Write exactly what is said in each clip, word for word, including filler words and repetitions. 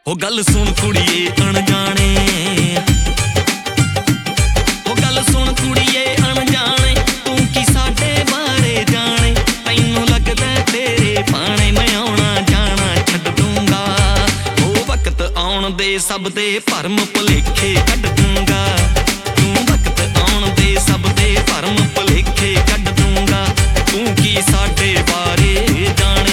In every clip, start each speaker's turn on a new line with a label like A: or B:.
A: ओ गल सुन कुड़िए अनजाने, ओ गल सुन कुड़िए अनजाने, तू की साडे बारे जाने। तैनू लगदा तेरे पाने मैं आउणा जाना छड्ड दूंगा। ओ वक्त आउण दे सब दे भरम भुलेखे कढ दूंगा। तू वक्त आउण दे सब दे भरम भुलेखे कढ दूंगा। तू की साडे बारे जाने।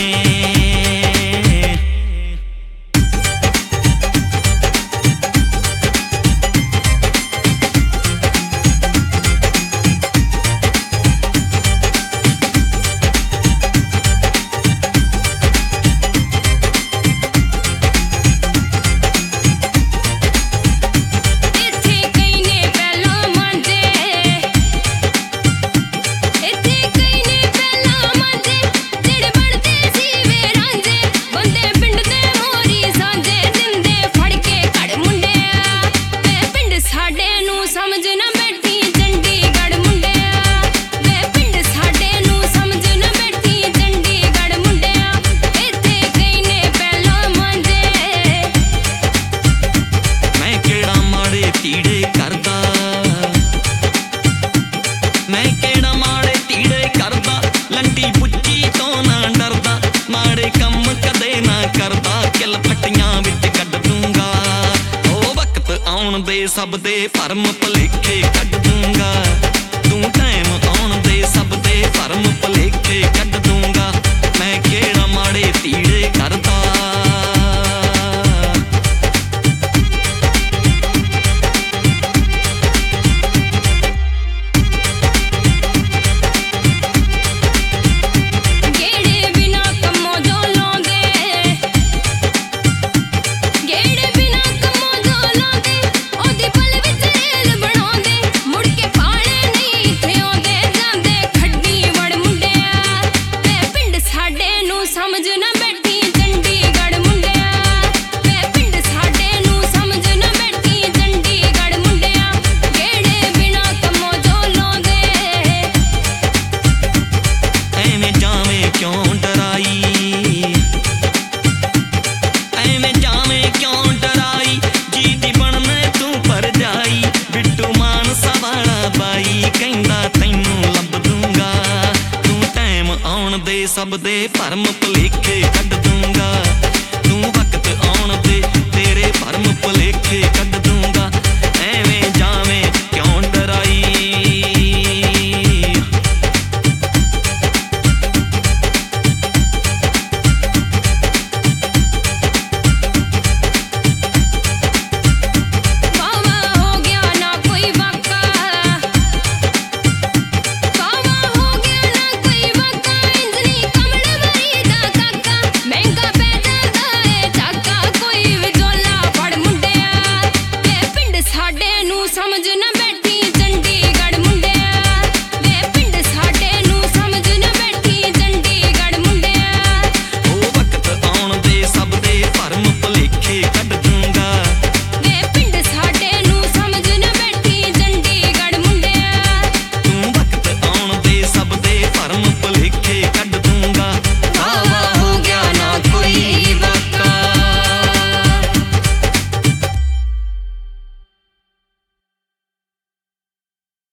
A: सब दे भरम भुलेखे कढ दूंगा।